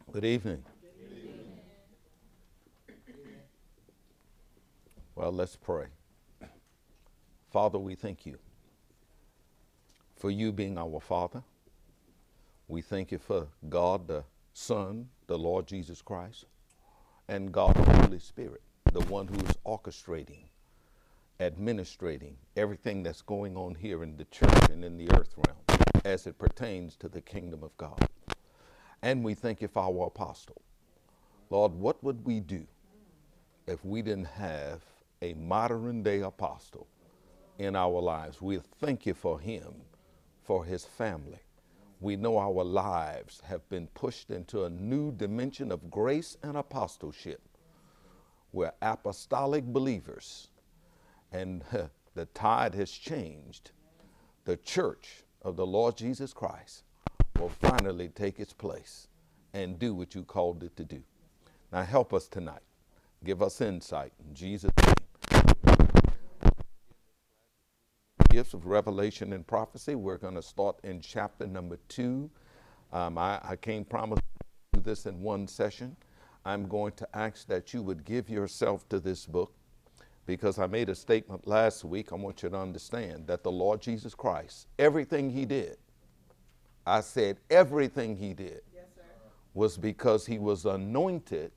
Good evening. Well, let's pray. Father, we thank you for you being our Father. We thank you for God the Son, the Lord Jesus Christ, and God the Holy Spirit, the one who is orchestrating, administrating everything that's going on here in the church and in the earth realm as it pertains to the kingdom of God. And we thank you for our apostle. Lord, what would we do if we didn't have a modern day apostle in our lives? We thank you for him, for his family. We know our lives have been pushed into a new dimension of grace and apostleship. We're apostolic believers, and the tide has changed. The church of the Lord Jesus Christ will finally take its place and do what you called it to do. Now help us tonight. Give us insight in Jesus' name. Gifts of revelation and prophecy. We're going to start in chapter number 2. I can't promise to do this in one session. I'm going to ask that you would give yourself to this book, because I made a statement last week. I want you to understand that the Lord Jesus Christ, everything he did, I said everything he did, yes, was because he was anointed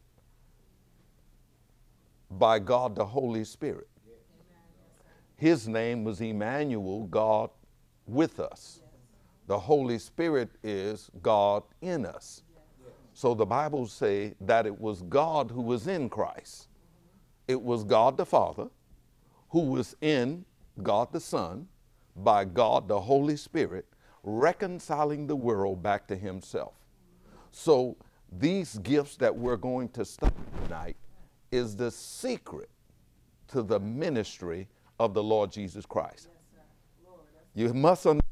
by God the Holy Spirit. His name was Emmanuel, God with us. The Holy Spirit is God in us. So the Bible says that it was God who was in Christ. It was God the Father who was in God the Son by God the Holy Spirit, reconciling the world back to himself. So these gifts that we're going to study tonight is the secret to the ministry of the Lord Jesus Christ. You must understand,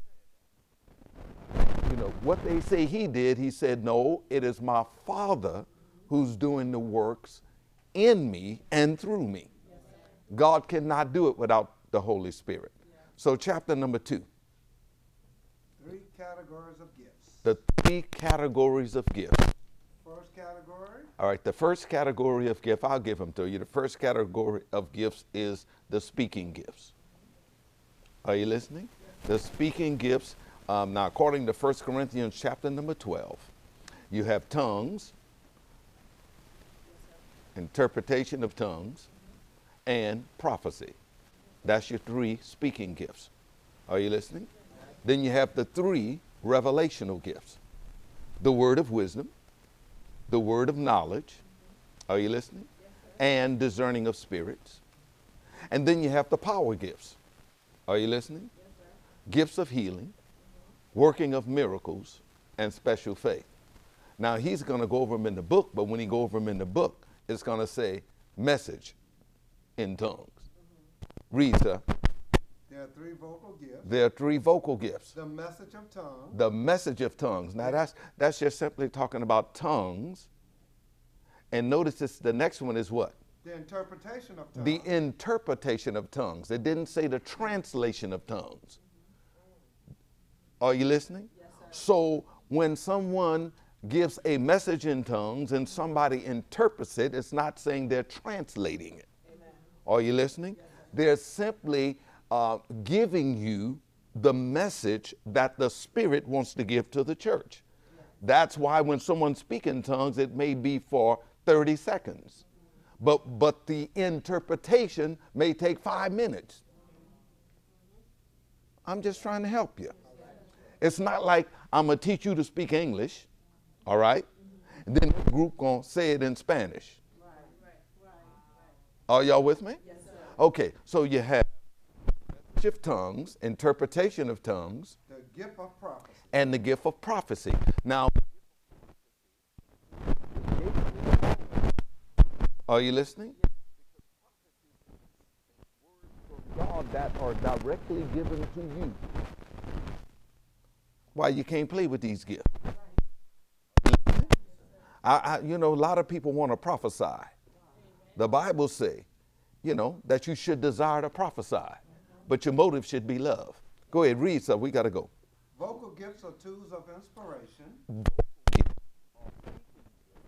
what they say he did, he said, no, it is my Father who's doing the works in me and through me. God cannot do it without the Holy Spirit. So chapter number 2. 3 categories of gifts. The 3 categories of gifts. First category. All right, the first category of gift, I'll give them to you. The first category of gifts is the speaking gifts. Are you listening? The speaking gifts. Now, according to 1 Corinthians chapter number 12, you have tongues, interpretation of tongues, and prophecy. That's your 3 speaking gifts. Are you listening? Then you have the 3 revelational gifts. The word of wisdom, the word of knowledge. Are you listening? And discerning of spirits. And then you have the power gifts. Are you listening? Gifts of healing, working of miracles, and special faith. Now he's going to go over them in the book, but when he go over them in the book, it's going to say message in tongues. Read, sir. There are 3 vocal gifts. There are 3 vocal gifts. The message of tongues. The message of tongues. Now that's just simply talking about tongues. And notice this, the next one is what? The interpretation of tongues. The interpretation of tongues. It didn't say the translation of tongues. Are you listening? Yes, sir. So when someone gives a message in tongues and somebody interprets it, it's not saying they're translating it. Amen. Are you listening? Yes, they're simply giving you the message that the Spirit wants to give to the church. Yes. That's why when someone speaks in tongues, it may be for 30 seconds. But the interpretation may take 5 minutes. I'm just trying to help you. It's not like I'm going to teach you to speak English, all right? And then the group going to say it in Spanish. Are y'all with me? Yes, sir. Okay, so you have message of tongues, interpretation of tongues, the gift of prophecy, and the gift of prophecy. Now, are you listening? Words from God that are directly given to you. Why you can't play with these gifts? A lot of people want to prophesy. The Bible say, that you should desire to prophesy, but your motive should be love. Go ahead, read, so we got to go. Vocal gifts are tools of inspiration.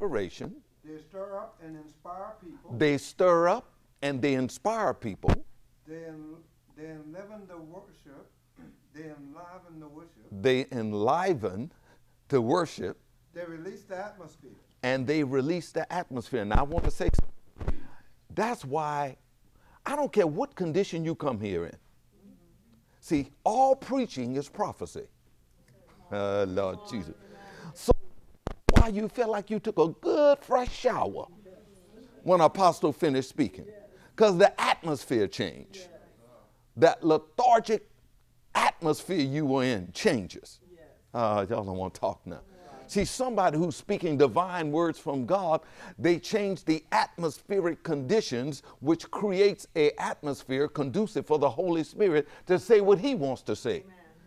inspiration. They stir up and inspire people. They stir up and they inspire people. They enliven the worship. They enliven the worship. They enliven the worship. They release the atmosphere. And they release the atmosphere. Now I want to say something. That's why I don't care what condition you come here in. See, all preaching is prophecy. Lord Jesus. So why you feel like you took a good fresh shower when Apostle finished speaking? Because the atmosphere changed. That lethargic atmosphere you were in changes. Y'all don't want to talk now. See, somebody who's speaking divine words from God, they change the atmospheric conditions, which creates an atmosphere conducive for the Holy Spirit to say what he wants to say.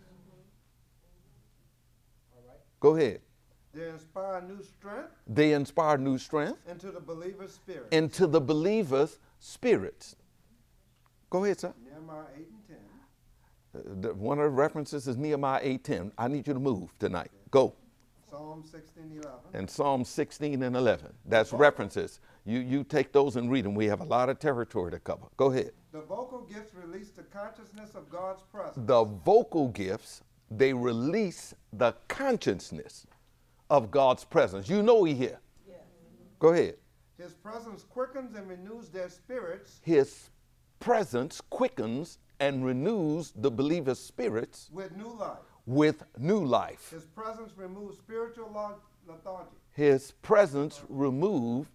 Go ahead. They inspire new strength. They inspire new strength Into the believer's spirit. into the believer's spirits. Go ahead, sir. Nehemiah 8 and 10. One of the references is Nehemiah 8:10. I need you to move tonight. Go. Psalm 16:11. And Psalm 16 and 11. That's references. You take those and read them. We have a lot of territory to cover. Go ahead. The vocal gifts release the consciousness of God's presence. The vocal gifts, they release the consciousness of God's presence. You know he here. Go ahead. His presence quickens and renews their spirits His presence quickens and renews the believer's spirits with new life. with new life. His presence removes spiritual lethargy. His presence remove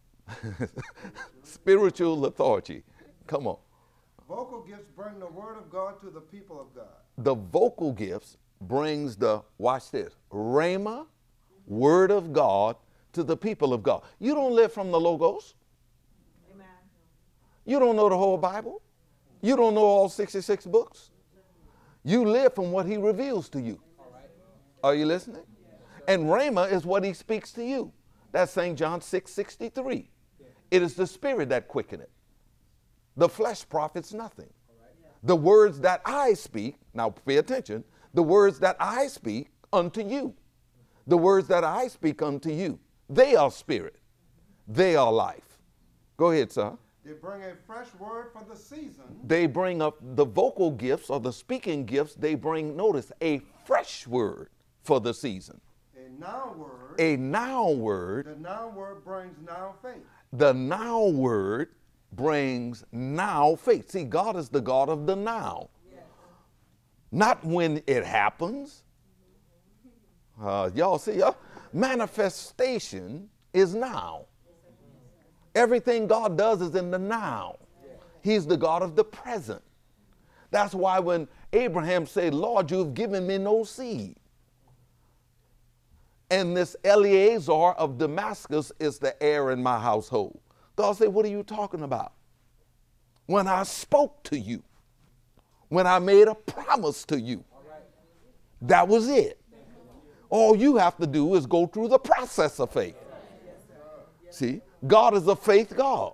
spiritual lethargy. Come on. Vocal gifts bring the word of God to the people of God. The vocal gifts brings the, watch this, rhema, word of God to the people of God. You don't live from the logos. Amen. You don't know the whole Bible. You don't know all 66 books. You live from what he reveals to you. Are you listening? And rhema is what he speaks to you. That's St. John 6:63. It is the spirit that quickeneth. The flesh profits nothing. The words that I speak, now pay attention, the words that I speak unto you, the words that I speak unto you, they are spirit. They are life. Go ahead, sir. They bring a fresh word for the season. They bring up the vocal gifts or the speaking gifts. They bring, notice, a fresh word for the season. A now word. A now word. The now word brings now faith. The now word brings now faith. See, God is the God of the now. Not when it happens. Y'all see, manifestation is now. Everything God does is in the now. He's the God of the present. That's why when Abraham said, Lord, you've given me no seed. And this Eleazar of Damascus is the heir in my household. God said, what are you talking about? When I spoke to you, when I made a promise to you, that was it. All you have to do is go through the process of faith. See, God is a faith God.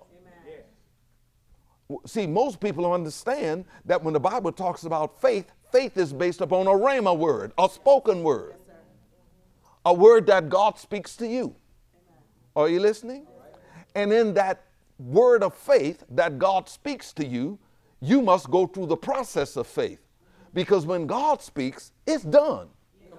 See, most people understand that when the Bible talks about faith, faith is based upon a rhema word, a spoken word, a word that God speaks to you. Are you listening? And in that word of faith that God speaks to you, you must go through the process of faith. Because when God speaks, it's done.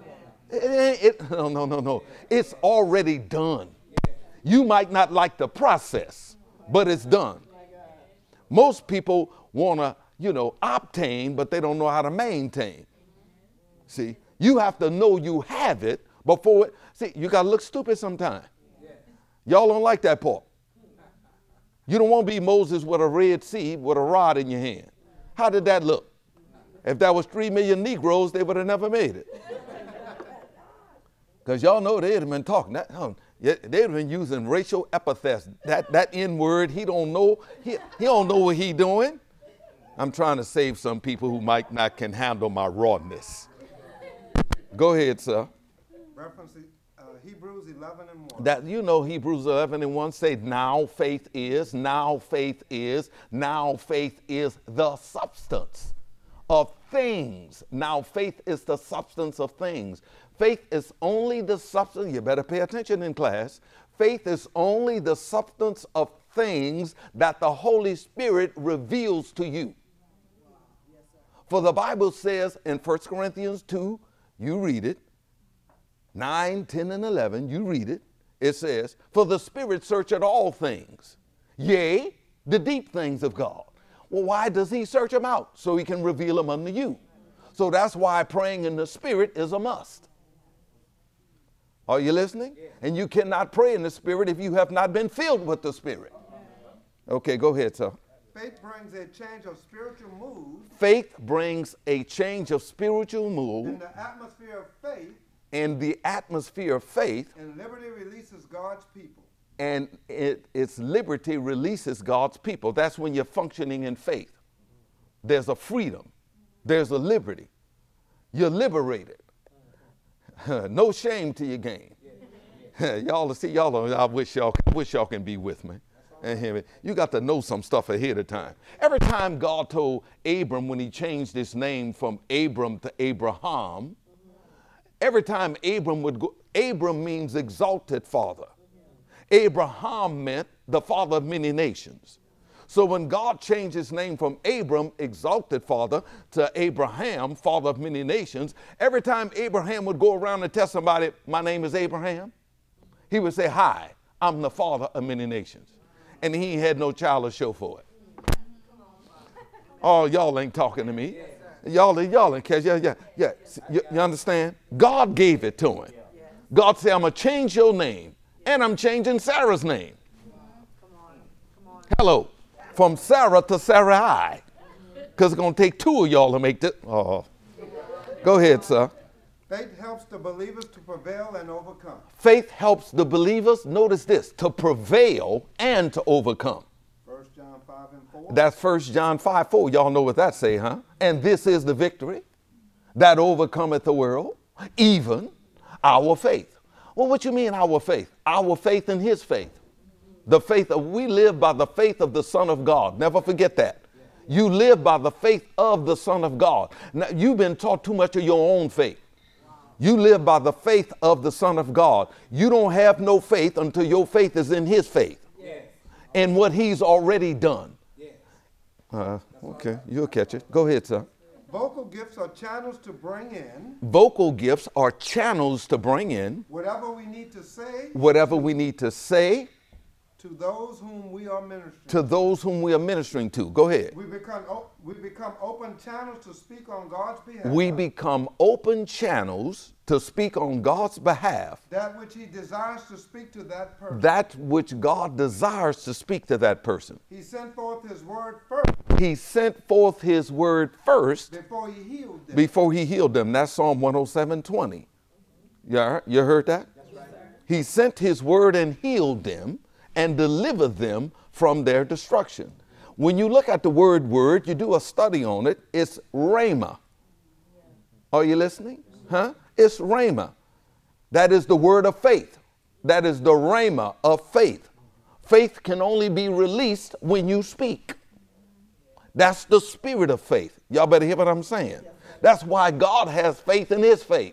No. It's already done. You might not like the process, but it's done. Most people want to, obtain, but they don't know how to maintain. See, you have to know you have it before it. See, you got to look stupid sometimes. Y'all don't like that part. You don't want to be Moses with a red sea with a rod in your hand. How did that look? If that was 3 million Negroes, they would have never made it. Because y'all know they'd have been talking. They'd have been using racial epithets. That N-word, he don't know. He don't know what he doing. I'm trying to save some people who might not can handle my rawness. Go ahead, sir. Reference Hebrews 11 and 1. That Hebrews 11 and 1 say now faith is the substance of things. Now faith is the substance of things. Faith is only the substance, you better pay attention in class. Faith is only the substance of things that the Holy Spirit reveals to you. For the Bible says in 1 Corinthians 2, you read it, 9, 10, and 11, you read it. It says, for the Spirit searcheth all things, yea, the deep things of God. Well, why does he search them out? So he can reveal them unto you. So that's why praying in the Spirit is a must. Are you listening? Yeah. And you cannot pray in the Spirit if you have not been filled with the Spirit. Okay, go ahead, sir. Faith brings a change of spiritual mood. Faith brings a change of spiritual mood. In the atmosphere of faith. In the atmosphere of faith. And liberty releases God's people. And its liberty releases God's people. That's when you're functioning in faith. There's a freedom. There's a liberty. You're liberated. No shame to your game. Y'all see, I wish y'all can be with me. And hear me. You got to know some stuff ahead of time. Every time God told Abram when he changed his name from Abram to Abraham, every time Abram would go, Abram means exalted father. Abraham meant the father of many nations. So when God changed his name from Abram, exalted father, to Abraham, father of many nations, every time Abraham would go around and tell somebody, my name is Abraham, he would say, hi, I'm the father of many nations. And he had no child to show for it. Oh, y'all ain't talking to me. Y'all ain't catch. Yeah. You understand? God gave it to him. God said, I'm going to change your name. And I'm changing Sarah's name. Hello. From Sarah to Sarai. Because it's going to take two of y'all to make this. Oh. Go ahead, sir. Faith helps the believers to prevail and overcome. Faith helps the believers, notice this, to prevail and to overcome. 1 John 5 and 4. That's 1 John 5, 4. Y'all know what that say, huh? And this is the victory that overcometh the world, even our faith. Well, what you mean our faith? Our faith in his faith. The faith of, we live by the faith of the Son of God. Never forget that. You live by the faith of the Son of God. Now, you've been taught too much of your own faith. You live by the faith of the Son of God. You don't have no faith until your faith is in his faith. Yes. And what he's already done. Yes. Okay, you'll catch it. Go ahead, sir. Vocal gifts are channels to bring in. Vocal gifts are channels to bring in. Whatever we need to say. Whatever we need to say. To those whom we are ministering. To those whom we are ministering to. Go ahead. We become open channels to speak on God's behalf. We become open channels to speak on God's behalf. That which he desires to speak to that person. That which God desires to speak to that person. He sent forth his word first. He sent forth his word first. Before he healed them. Before he healed them. That's Psalm 107:20. Yeah, you heard that? That's right. He sent his word and healed them and delivered them from their destruction. When you look at the word, you do a study on it, it's rhema. Are you listening? Huh? It's rhema. That is the word of faith. That is the rhema of faith. Faith can only be released when you speak. That's the spirit of faith. Y'all better hear what I'm saying. That's why God has faith in his faith.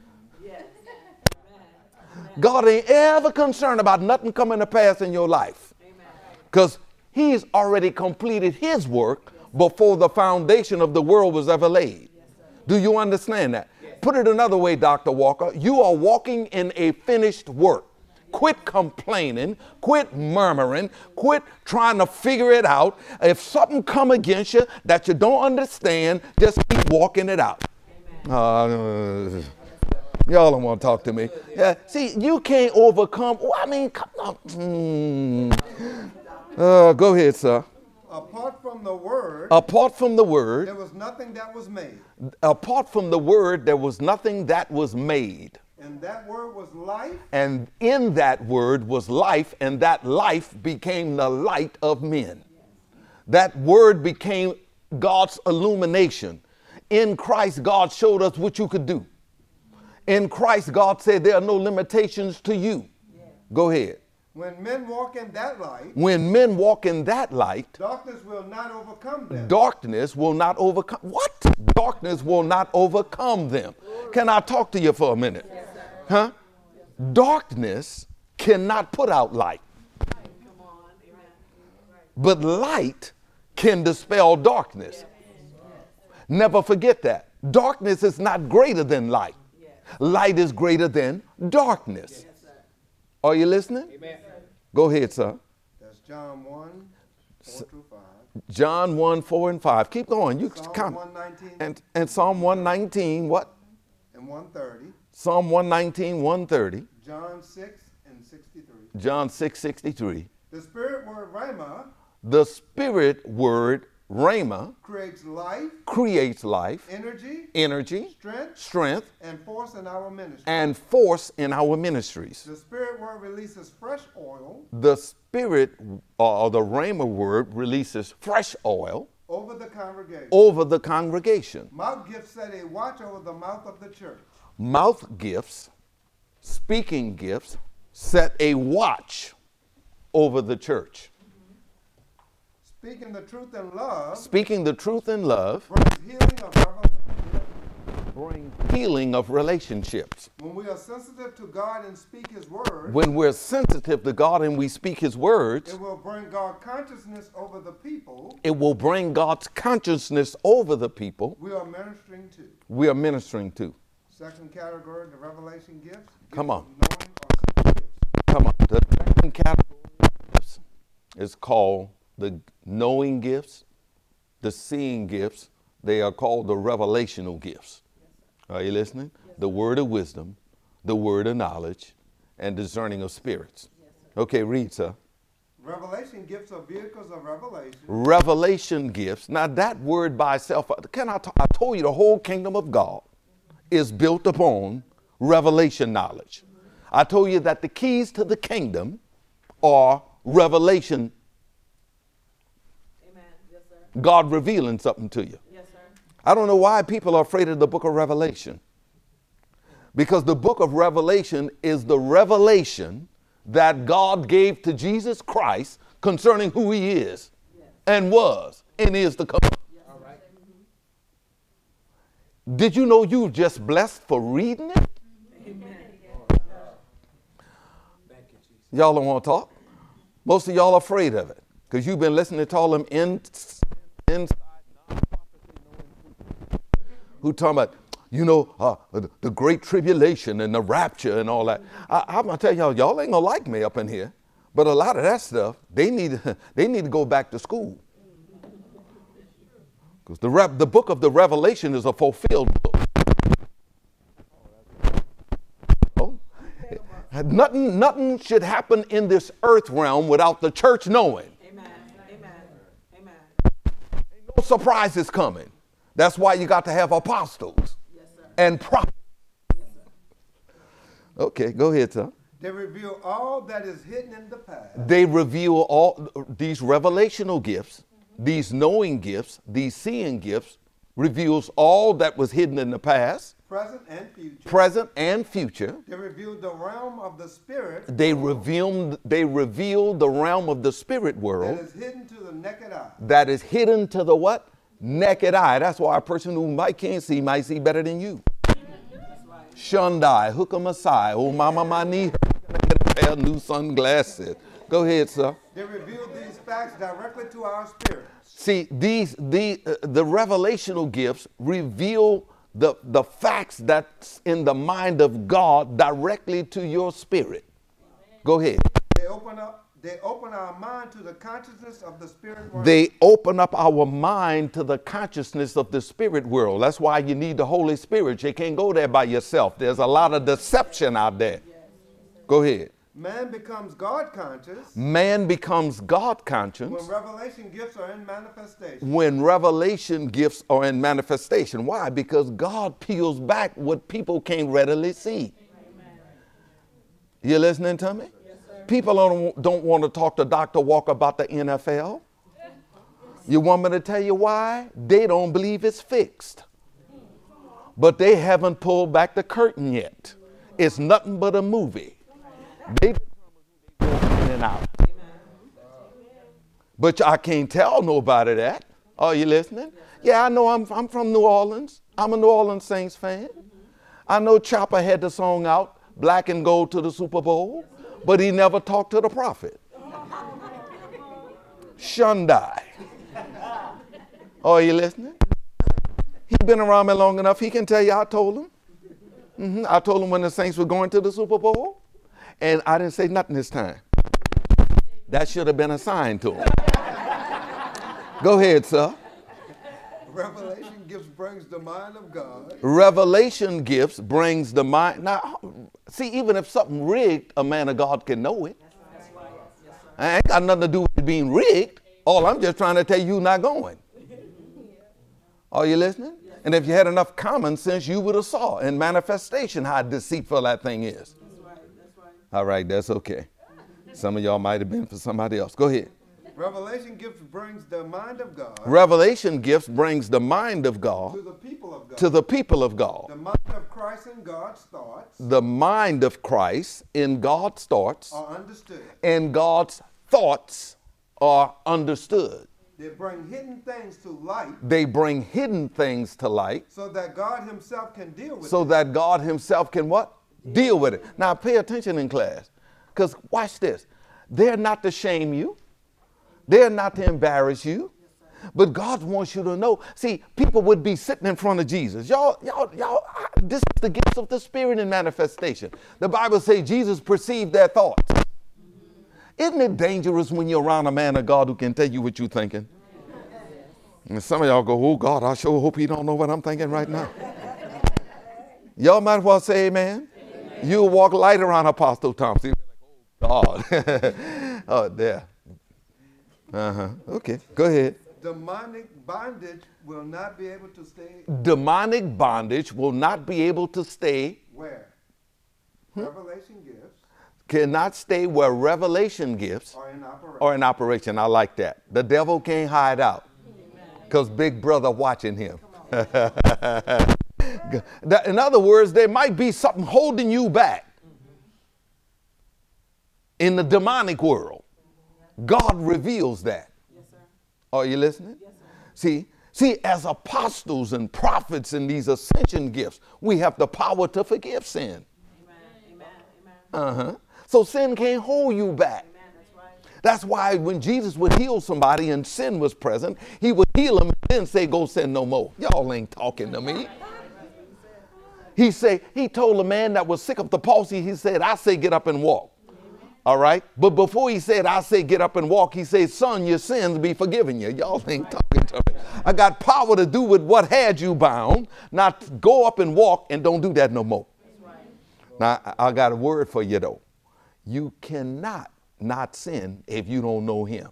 God ain't ever concerned about nothing coming to pass in your life. Because he's already completed his work before the foundation of the world was ever laid. Do you understand that? Put it another way, Dr. Walker. You are walking in a finished work. Quit complaining. Quit murmuring. Quit trying to figure it out. If something come against you that you don't understand, just keep walking it out. Y'all don't want to talk to me. Yeah, see, you can't overcome. I mean, come on. Go ahead, sir. Apart from the word. Apart from the word. There was nothing that was made. Apart from the word, there was nothing that was made. And that word was life. And in that word was life, and that life became the light of men. That word became God's illumination. In Christ, God showed us what you could do. In Christ, God said there are no limitations to you. Yeah. Go ahead. When men walk in that light, when men walk in that light, darkness will not overcome them. darkness will not overcome. What? Darkness will not overcome them. Can I talk to you for a minute? Huh? Darkness cannot put out light. But light can dispel darkness. Never forget that. Darkness is not greater than light. Light is greater than darkness. Are you listening? Amen. Go ahead, sir. That's John 1, 4 through 5. John 1, 4, and 5. Keep going. You Psalm count. 119 And Psalm 119, what? and 130. Psalm 119, 130. John 6 and 63. John 6, 63. The spirit word rhema The spirit word, rhema, creates life, creates life, energy, strength, and force in our ministry. and force in our ministries. The spirit word releases fresh oil The spirit or the rhema word releases fresh oil over the congregation. over the congregation. Mouth gifts set a watch over the mouth of the church. Mouth gifts, speaking gifts, set a watch over the church. Speaking the truth in love Speaking the truth in love brings healing of revelation. brings healing of relationships. When we are sensitive to God and speak His word, When we're sensitive to God and we speak His words, it will bring God consciousness over the people it will bring God's consciousness over the people we are ministering to. we are ministering to. Second category, the revelation gifts. Come on. Gifts of knowing or sense gifts. Come on. The second category of gifts is called the knowing gifts, the seeing gifts. They are called the revelational gifts. Are you listening? The word of wisdom, the word of knowledge, and discerning of spirits. Okay, read, sir. Revelation gifts are vehicles of revelation. Revelation gifts. Now that word by itself, I told you the whole kingdom of God is built upon revelation knowledge. I told you that the keys to the kingdom are revelation. Amen. Yes, sir. God revealing something to you. Yes, sir. I don't know why people are afraid of the book of Revelation. Because the book of Revelation is the revelation that God gave to Jesus Christ concerning who He is and was and is to come. All right. Did you know you were just blessed for reading it? Thank you, Jesus. Y'all don't want to talk. Most of y'all are afraid of it because you've been listening to all them inside who talking about, the great tribulation and the rapture and all that. I'm going to tell y'all ain't going to like me up in here. But a lot of that stuff, they need to go back to school. Because the book of the Revelation is a fulfilled book. Oh, nothing should happen in this earth realm without the church knowing. Amen. Amen. Amen. No surprises coming. That's why you got to have apostles and prophets. Okay, go ahead, sir. They reveal all that is hidden in the past. They reveal all these revelational gifts, these knowing gifts, these seeing gifts, reveals all that was hidden in the past, Present and future. present and future. They reveal the realm of the spirit. They reveal the realm of the spirit world That is hidden to the naked eye. that is hidden to the what? Naked eye. That's why a person who can't see might see better than you. Shundai, hookah Masai, oh mama my knee hurt. Can I get a pair of new sunglasses? Go ahead, sir. They reveal these facts directly to our spirits. See, the revelational gifts reveal the facts that's in the mind of God directly to your spirit. Go ahead. They open our mind to the consciousness of the spirit world. They open up our mind to the consciousness of the spirit world. That's why you need the Holy Spirit. You can't go there by yourself. There's a lot of deception out there. Go ahead. Man becomes God conscious Man becomes God conscious when revelation gifts are in manifestation. when revelation gifts are in manifestation. Why? Because God peels back what people can't readily see. You listening to me? People don't want to talk to Dr. Walker about the NFL. You want me to tell you why? They don't believe it's fixed. But they haven't pulled back the curtain yet. It's nothing but a movie. They determine who they want in and out. But I can't tell nobody that. Are you listening? Yeah, I know I'm from New Orleans. I'm a New Orleans Saints fan. I know Chopper had the song out, Black and Gold to the Super Bowl, but he never talked to the prophet. Shundai. Are you listening? He's been around me long enough. He can tell you I told him. I told him when the Saints were going to the Super Bowl, and I didn't say nothing this time. That should have been a sign to him. Go ahead, sir. Revelation gifts brings the mind of God. Revelation gifts brings the mind. Now, see, even if something rigged, a man of God can know it. I ain't got nothing to do with it being rigged. All I'm just trying to tell you, not going. Are you listening? And if you had enough common sense, you would have saw in manifestation how deceitful that thing is. That's right. That's right. All right, that's okay. Some of y'all might have been for somebody else. Go ahead. Revelation gifts brings the mind of God. Revelation gifts brings the mind of God To the people of God. to the people of God. The mind of Christ and God's thoughts The mind of Christ in God's thoughts are understood. and God's thoughts are understood. They bring hidden things to light They bring hidden things to light so that God himself can deal with so it. that God himself can what? Deal with it. Now pay attention in class, because watch this. They're not to shame you. They're not to embarrass you. But God wants you to know. See, people would be sitting in front of Jesus. Y'all, this is the gifts of the Spirit in manifestation. The Bible says Jesus perceived their thoughts. Isn't it dangerous when you're around a man of God who can tell you what you're thinking? And some of y'all go, oh God, I sure hope he don't know what I'm thinking right now. Y'all might as well say amen. You'll walk light around Apostle Thompson. Oh God. Oh, there. Okay, go ahead. Demonic bondage will not be able to stay Demonic bondage will not be able to stay, where? Revelation gifts cannot stay where revelation gifts are in operation. are in operation. I like that. The devil can't hide out because big brother watching him. In other words, there might be something holding you back in the demonic world. God reveals that. Yes, sir. Are you listening? Yes, sir. See, as apostles and prophets in these ascension gifts, we have the power to forgive sin. Amen. Amen. Amen. So sin can't hold you back. Amen. That's right. That's why when Jesus would heal somebody and sin was present, he would heal them and then say, go sin no more. Y'all ain't talking to me. He told a man that was sick of the palsy, he said, I say get up and walk. All right. But before he said, I say get up and walk, he said, son, your sins be forgiven you. Y'all ain't talking to me. I got power to do with what had you bound, not go up and walk and don't do that no more. Now, I got a word for you though. You cannot not sin if you don't know him.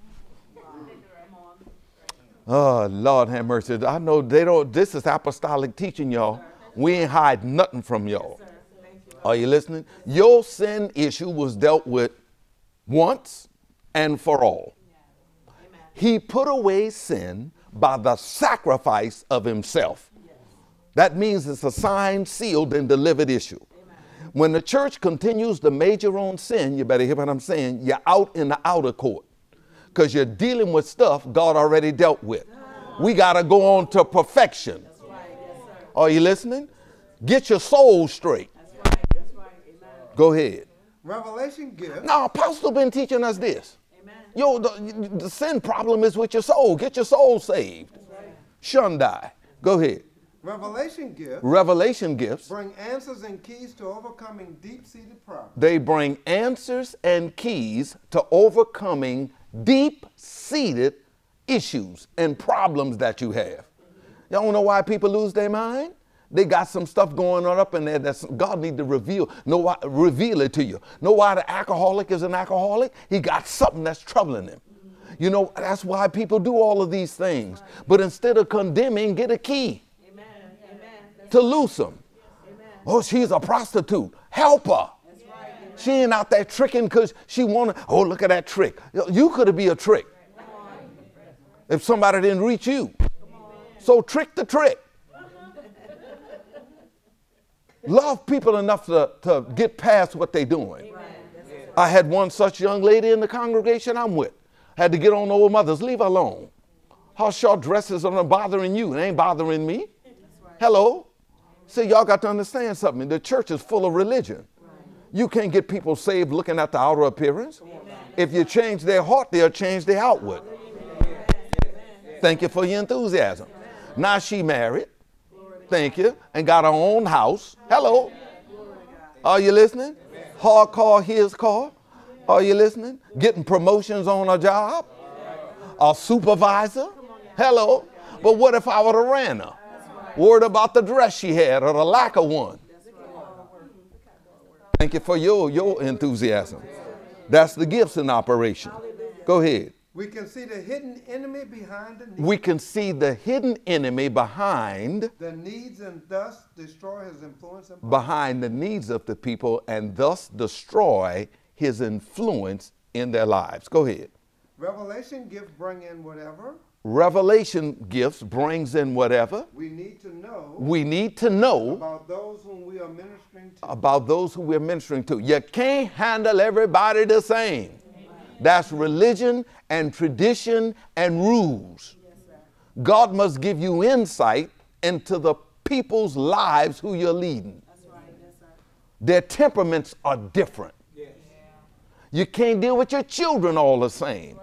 Oh, Lord have mercy. I know this is apostolic teaching, y'all. We ain't hiding nothing from y'all. Are you listening? Your sin issue was dealt with once and for all. He put away sin by the sacrifice of himself. That means it's a signed, sealed, and delivered issue. When the church continues to major on sin, you better hear what I'm saying, you're out in the outer court because you're dealing with stuff God already dealt with. We got to go on to perfection. Are you listening? Get your soul straight. Go ahead. Revelation gifts. Now, Apostle been teaching us this. Amen. Yo, the sin problem is with your soul. Get your soul saved. Shundai. Go ahead. Revelation gifts Revelation gifts. bring answers and keys to overcoming deep-seated problems. They bring answers and keys to overcoming deep-seated issues and problems that you have. Y'all know why people lose their mind? They got some stuff going on up in there that God need to reveal it to you. Know why the alcoholic is an alcoholic? He got something that's troubling him. You know, that's why people do all of these things. But instead of condemning, get a key to loose them. Oh, she's a prostitute. Help her. She ain't out there tricking because she want to, oh, look at that trick. You could be a trick if somebody didn't reach you. So trick the trick. Love people enough to get past what they're doing. I had one such young lady in the congregation I'm with. Had to get on the old mothers. Leave her alone. Her short dresses are not bothering you. It ain't bothering me. Hello? See, y'all got to understand something. The church is full of religion. You can't get people saved looking at the outer appearance. If you change their heart, they'll change their outward. Thank you for your enthusiasm. Now she married. Thank you. And got her own house. Hello? Are you listening? Her car, his car. Are you listening? Getting promotions on her job. A supervisor. Hello? But what if I would have ran her? Worried about the dress she had or the lack of one. Thank you for your enthusiasm. That's the gifts in operation. Go ahead. We can see the hidden enemy behind the needs. We can see the hidden enemy behind The needs and thus destroy his influence and power. behind the needs of the people and thus destroy his influence in their lives. Go ahead. Revelation gifts bring in whatever Revelation gifts brings in whatever we need to know we need to know about those whom we are ministering to. about those who we're ministering to. You can't handle everybody the same. That's religion and tradition and rules. God must give you insight into the people's lives who you're leading. Their temperaments are different. You can't deal with your children all the same.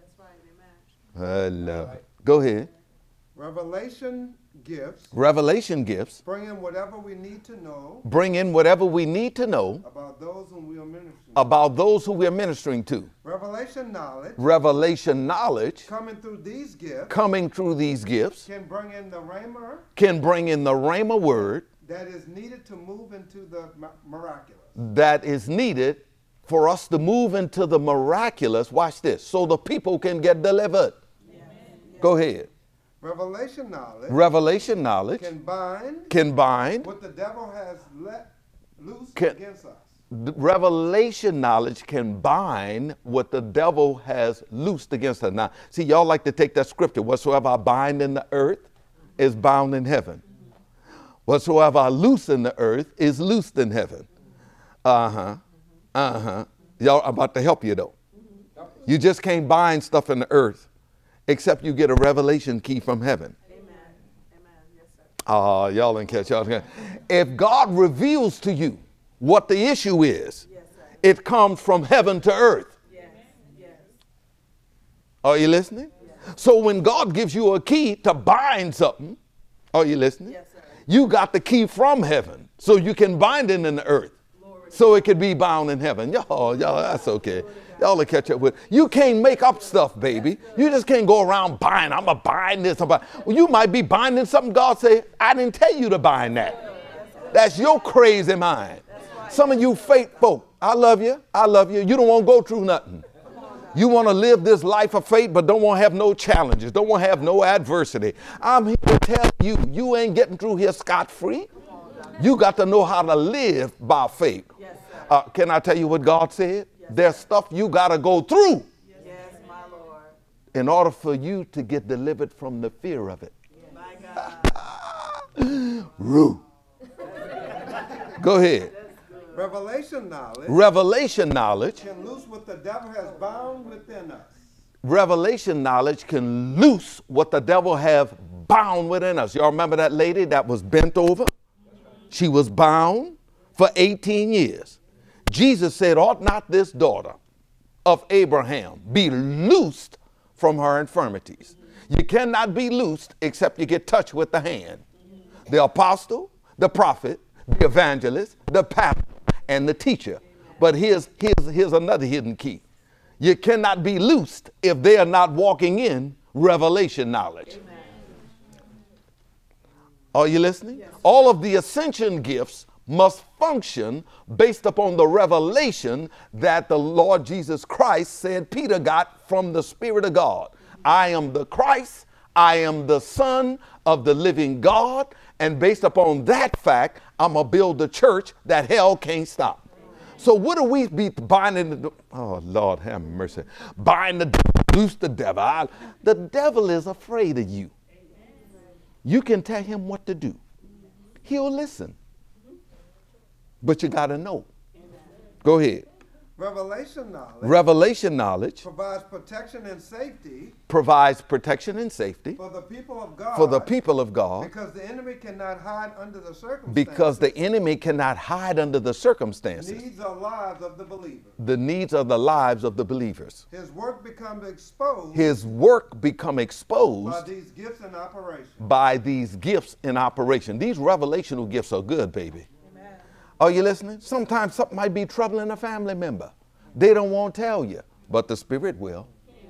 Go ahead. Revelation gifts Revelation gifts bring in whatever we need to know bring in whatever we need to know about those whom we are ministering to. about those who we're ministering to. Revelation knowledge Revelation knowledge coming through these gifts coming through these gifts can bring in the rhema can bring in the Rhema word that is needed to move into the miraculous. that is needed for us to move into the miraculous. Watch this. So the people can get delivered. Go ahead. Revelation knowledge Revelation knowledge can bind can bind. what the devil has let loose Can- against us. Revelation knowledge can bind what the devil has loosed against us. Now, see, y'all like to take that scripture. Whatsoever I bind in the earth is bound in heaven. Whatsoever I loose in the earth is loosed in heaven. Y'all, I'm about to help you though. You just can't bind stuff in the earth except you get a revelation key from heaven. Y'all didn't catch y'all. If God reveals to you what the issue is, it comes from heaven to earth. Are you listening? So when God gives you a key to bind something, are you listening? You got the key from heaven, so you can bind it in the earth, so it could be bound in heaven. Y'all, that's okay. Y'all will catch up with. You can't make up stuff, baby. You just can't go around buying. I'm going to bind this. Well, you might be binding something God say, I didn't tell you to bind that. That's your crazy mind. Some of you fake folk, I love you. I love you. You don't want to go through nothing. You want to live this life of faith, but don't want to have no challenges. Don't want to have no adversity. I'm here to tell you, you ain't getting through here scot-free. You got to know how to live by faith. Can I tell you what God said? There's stuff you got to go through in order for you to get delivered from the fear of it. Rue. Go ahead. Revelation knowledge Revelation knowledge. can loose what the devil has bound within us. Revelation knowledge can loose what the devil have bound within us. Y'all remember that lady that was bent over? She was bound for 18 years. Jesus said, ought not this daughter of Abraham be loosed from her infirmities? You cannot be loosed except you get touched with the hand. The apostle, the prophet, the evangelist, the pastor, and the teacher. But here's another hidden key. You cannot be loosed if they are not walking in revelation knowledge. Are you listening? All of the ascension gifts must function based upon the revelation that the Lord Jesus Christ said Peter got from the Spirit of God. I am the Christ. I am the Son of the living God. And based upon that fact, I'm going to build a church that hell can't stop. So what do we be binding? Oh, Lord, have mercy. Bind the devil, loose the devil. The devil is afraid of you. You can tell him what to do. He'll listen. But you got to know. Go ahead. Revelation knowledge Revelation knowledge provides protection and safety provides protection and safety for the people of God. for the people of God Because the enemy cannot hide under the circumstances. because the enemy cannot hide under the circumstances. Needs or lives of the believer. The needs of the lives of the believers. His work becomes exposed His work become by exposed these gifts in operation. by these gifts in operation. These revelational gifts are good, baby. Are you listening? Sometimes something might be troubling a family member. They don't want to tell you, but the Spirit will.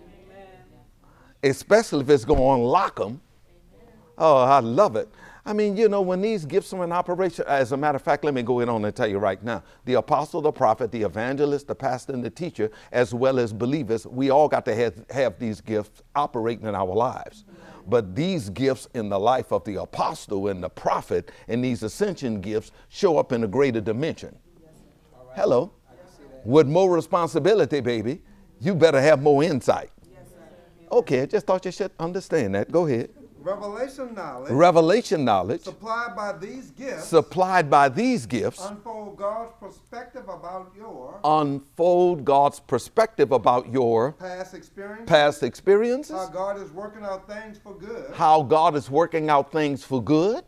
Especially if it's going to unlock them. Oh, I love it. I mean, you know, when these gifts are in operation, as a matter of fact, let me go on and tell you right now. The apostle, the prophet, the evangelist, the pastor, and the teacher, as well as believers, we all got to have these gifts operating in our lives. But these gifts in the life of the apostle and the prophet and these ascension gifts show up in a greater dimension. Hello. With more responsibility, baby, you better have more insight. Okay, I just thought you should understand that. Go ahead. Revelation knowledge Revelation knowledge supplied by these gifts supplied by these gifts unfold God's perspective about your unfold God's perspective about your past experience, past experiences, how God is working out things for good, how God is working out things for good,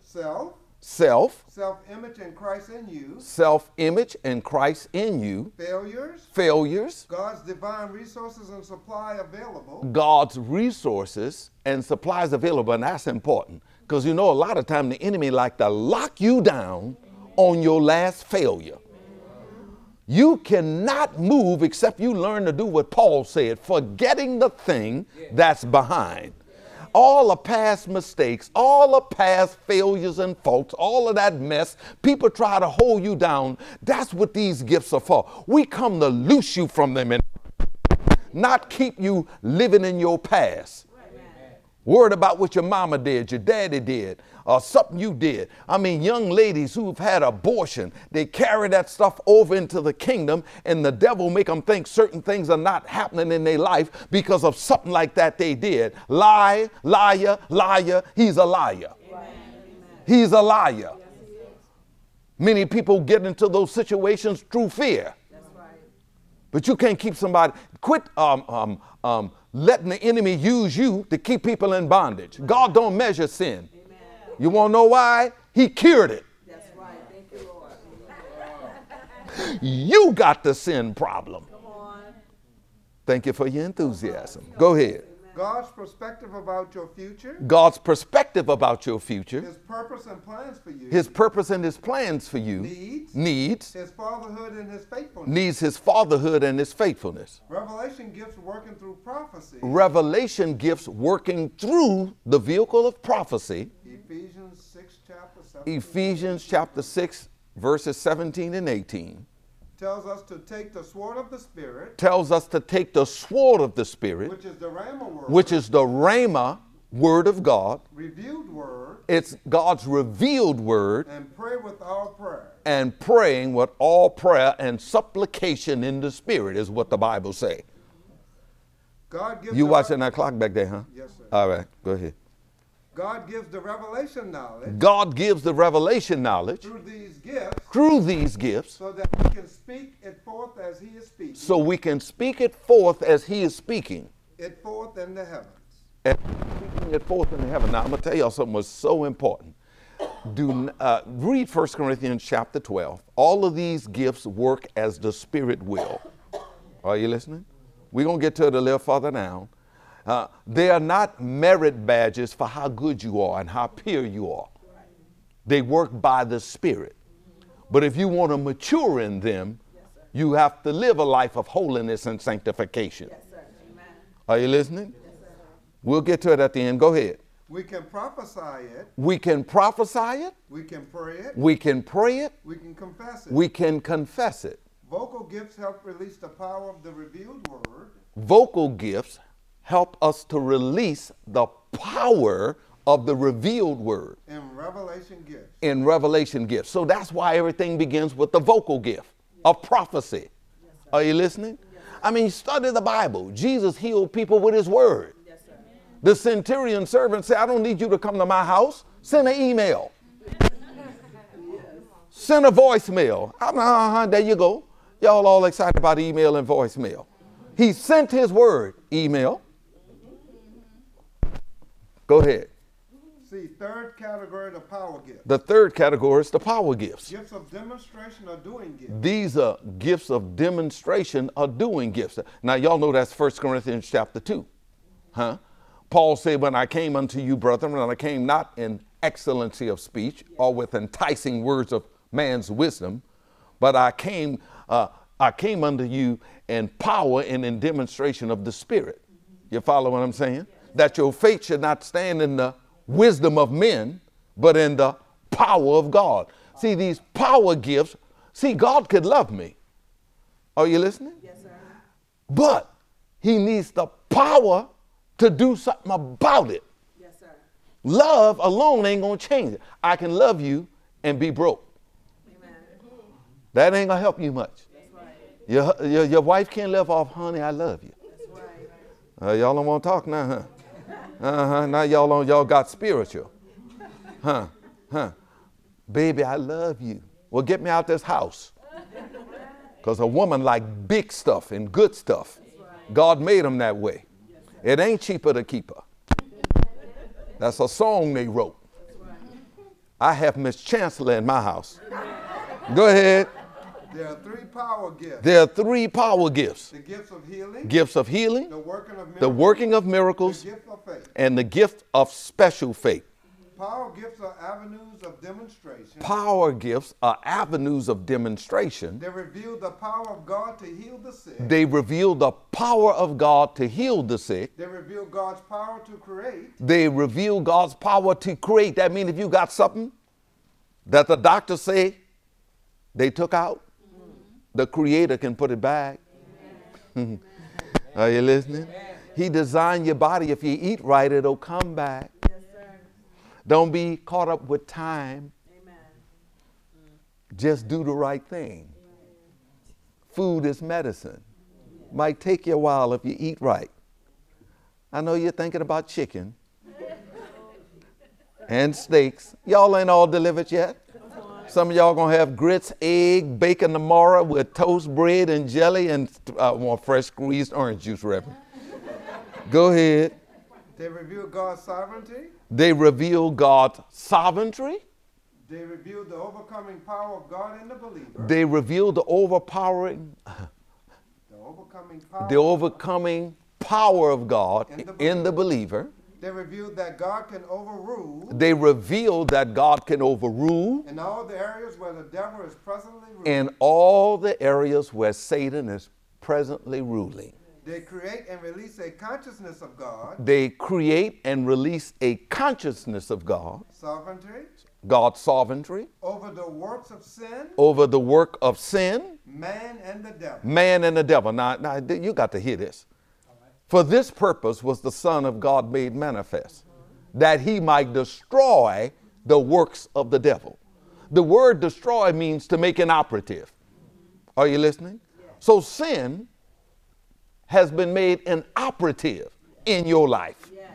self-image in Christ in you, self-image and Christ in you, failures, God's divine resources and supply available, God's resources and supplies available. And that's important because, you know, a lot of time the enemy like to lock you down on your last failure. You cannot move except you learn to do what Paul said, forgetting the thing that's behind. All the past mistakes, all the past failures and faults, all of that mess, people try to hold you down. That's what these gifts are for. We come to loose you from them and not keep you living in your past. Worried about what your mama did, your daddy did, or something you did. I mean, young ladies who've had abortion, they carry that stuff over into the kingdom, and the devil make them think certain things are not happening in their life because of something like that they did. Lie, liar, liar, he's a liar. He's a liar. Many people get into those situations through fear. But you can't keep somebody, quit letting the enemy use you to keep people in bondage. God don't measure sin. Amen. You want to know why? He cured it. That's right. Thank you, Lord. You got the sin problem. Come on. Thank you for your enthusiasm. Go ahead. God's perspective about your future, God's perspective about your future, His purpose and plans for you, His purpose and His plans for you, needs His fatherhood and His faithfulness, needs His fatherhood and His faithfulness. Revelation gifts working through prophecy, Revelation gifts working through the vehicle of prophecy. Ephesians 6 chapter 17. Ephesians chapter 6 verses 17 and 18. Tells us to take the sword of the Spirit, Tells us to take the sword of the Spirit, which is the Rhema word, which is the Rhema word of God. revealed word, It's God's revealed word, and pray with all prayer. and praying with all prayer and supplication in the Spirit is what the Bible say. God gives You the watching that clock back there, huh? Yes, sir. All right, go ahead. God gives the revelation knowledge God gives the revelation knowledge through these gifts so that we can speak it forth as He is speaking, speak it forth as He is speaking. it forth in the heavens. And speaking it forth in heaven. Now, I'm going to tell y'all something was so important. Read 1 Corinthians chapter 12. All of these gifts work as the Spirit will. Are you listening? We're going to get to it a little further down. They are not merit badges for how good you are and how pure you are. They work by the Spirit. But if you want to mature in them, you have to live a life of holiness and sanctification. Yes, sir. Amen. Are you listening? We'll get to it at the end. Go ahead. We can prophesy it. We can prophesy it. We can pray it. We can pray it. We can confess it. We can confess it. Vocal gifts help release the power of the revealed word. Vocal gifts help us to release the power of the revealed word And revelation gifts. in revelation gifts. So that's why everything begins with the vocal gift of prophecy. Are you listening? I mean, study the Bible. Jesus healed people with His word. Yes, sir. The centurion servant said, I don't need you to come to my house. Send an email. Send a voicemail. There you go. Y'all all excited about email and voicemail. He sent his word, email. Go ahead. See, third category, the power gift. The third category is the power gifts. Gifts of demonstration or doing gifts. These are gifts of demonstration or doing gifts. Now, y'all know that's 1 Corinthians chapter 2. Huh? Paul said, when I came unto you, brethren, and I came not in excellency of speech or with enticing words of man's wisdom, but I came unto you in power and in demonstration of the Spirit. You follow what I'm saying? That your faith should not stand in the wisdom of men, but in the power of God. See, these power gifts, see, God could love me. Are you listening? Yes, sir. But he needs the power to do something about it. Yes, sir. Love alone ain't going to change it. I can love you and be broke. Amen. That ain't going to help you much. That's right. Your wife can't live off, honey, I love you. That's right. Y'all don't want to talk now, huh? Now y'all got spiritual. Huh? Baby, I love you. Well, get me out this house. Because a woman like big stuff and good stuff. God made them that way. It ain't cheaper to keep her. That's a song they wrote. I have Miss Chancellor in my house. Go ahead. There are three power gifts. There are three power gifts. The gifts of healing. Gifts of healing, The working of miracles. the working of miracles, The gift of faith. and the gift of special faith. Power gifts are avenues of demonstration. Power gifts are avenues of demonstration. They reveal the power of God to heal the sick. They reveal the power of God to heal the sick. They reveal God's power to create. They reveal God's power to create. That means if you got something that the doctors say they took out, the Creator can put it back. Are you listening? He designed your body. If you eat right, it'll come back. Yes, sir. Don't be caught up with time. Amen. Just do the right thing. Food is medicine. Might take you a while if you eat right. I know you're thinking about chicken and steaks. Y'all ain't all delivered yet. Some of y'all gonna have grits, egg, bacon tomorrow with toast bread and jelly and want fresh squeezed orange juice, Reverend. Go ahead. They reveal God's sovereignty. They reveal God's sovereignty. They reveal the overcoming power of God in the believer. They reveal the overcoming power of God in the believer. They reveal that God can overrule They reveal that God can overrule in all the areas where the devil is presently ruling. in all the areas where Satan is presently ruling. They create and release a consciousness of God, They create and release a consciousness of God, sovereignty, God's sovereignty, over the works of sin, over the work of sin, man, and the devil. man, and the devil. Now you got to hear this. For this purpose was the Son of God made manifest, that he might destroy the works of the devil. The word destroy means to make inoperative. Are you listening? So sin has been made inoperative in your life. Yes.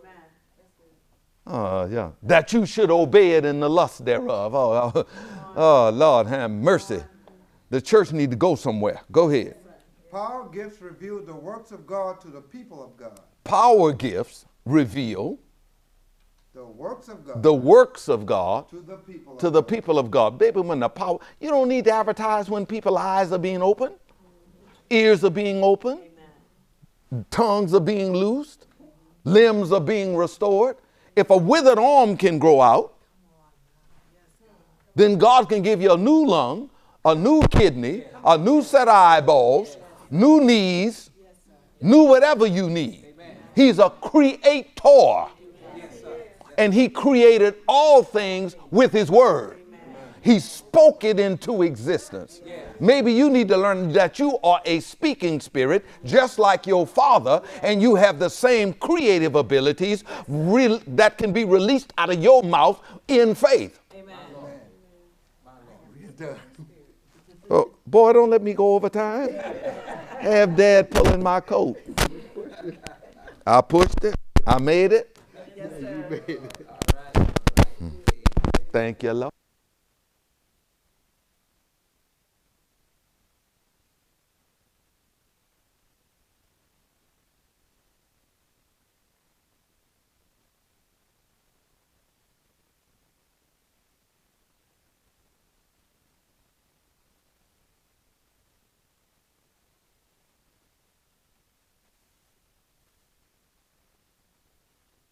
Amen. Yeah. That you should obey it in the lust thereof. Oh, Lord, have mercy. The church need to go somewhere. Go ahead. Power gifts reveal the works of God to the people of God. Power gifts reveal The works of God the works of God to the people to of the God. people of God. Baby, when the power, you don't need to advertise when people's eyes are being opened, ears are being opened, tongues are being loosed, limbs are being restored. If a withered arm can grow out, then God can give you a new lung, a new kidney, a new set of eyeballs, new knees, new whatever you need. He's a creator. And he created all things with his word. He spoke it into existence. Maybe you need to learn that you are a speaking spirit, just like your father, and you have the same creative abilities that can be released out of your mouth in faith. Amen. Oh, boy, don't let me go over time. Have Dad pulling my coat. I pushed it. I made it. Yes, sir. Thank you, Lord.